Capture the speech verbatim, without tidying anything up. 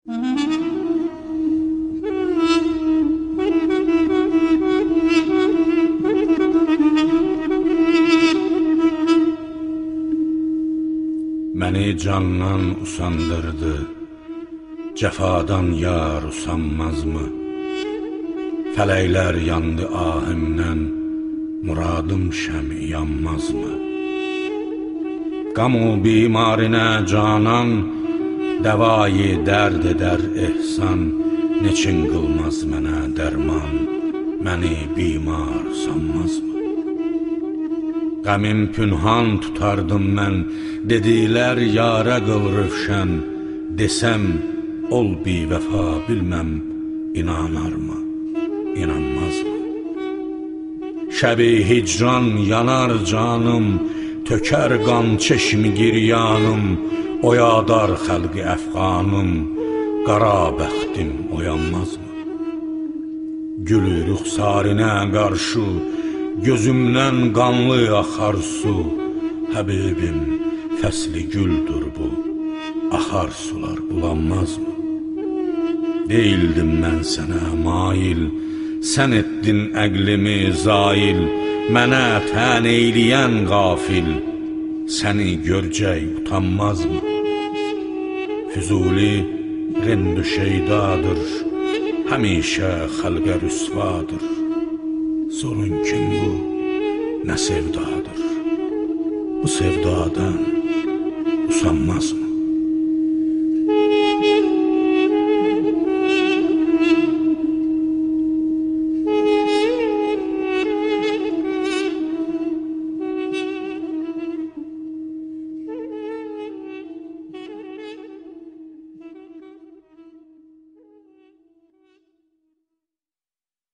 Məni candan usandırdı, cəfadan yar usanmazmı? Fələklər yandı ahimdən, muradım şəmi yanmazmı? Qamu bimarinə canan, dəvayı dərd edər ehsan, neçin qılmaz mənə dərman, məni bimar sanmazmı? Qəmim pünhan tutardım mən, dedilər yarə qıl rövşən, desəm ol bivəfa bilməm, inanarmı, inanmazmı? Şəbi hicran yanar canım, tökər qan çeşmi giryanım, oyadar xəlqi əfqanım, qara bəxtim oyanmazmı? Gülü rüxsarinə qarşı, gözümdən qanlı axar su, Həbibim, fəsli güldür bu, axar sular bulanmazmı? Deyildim mən sənə mail, sən etdin əqlimi zail, mənə tən eyləyən qafil, səni görcək utanmazmı? Füzuli rend-ü şeydadır, həmişə xəlqə rüsvadır. Sorun kim bu, nə sevdadır, bu sevdadan usanmazmı?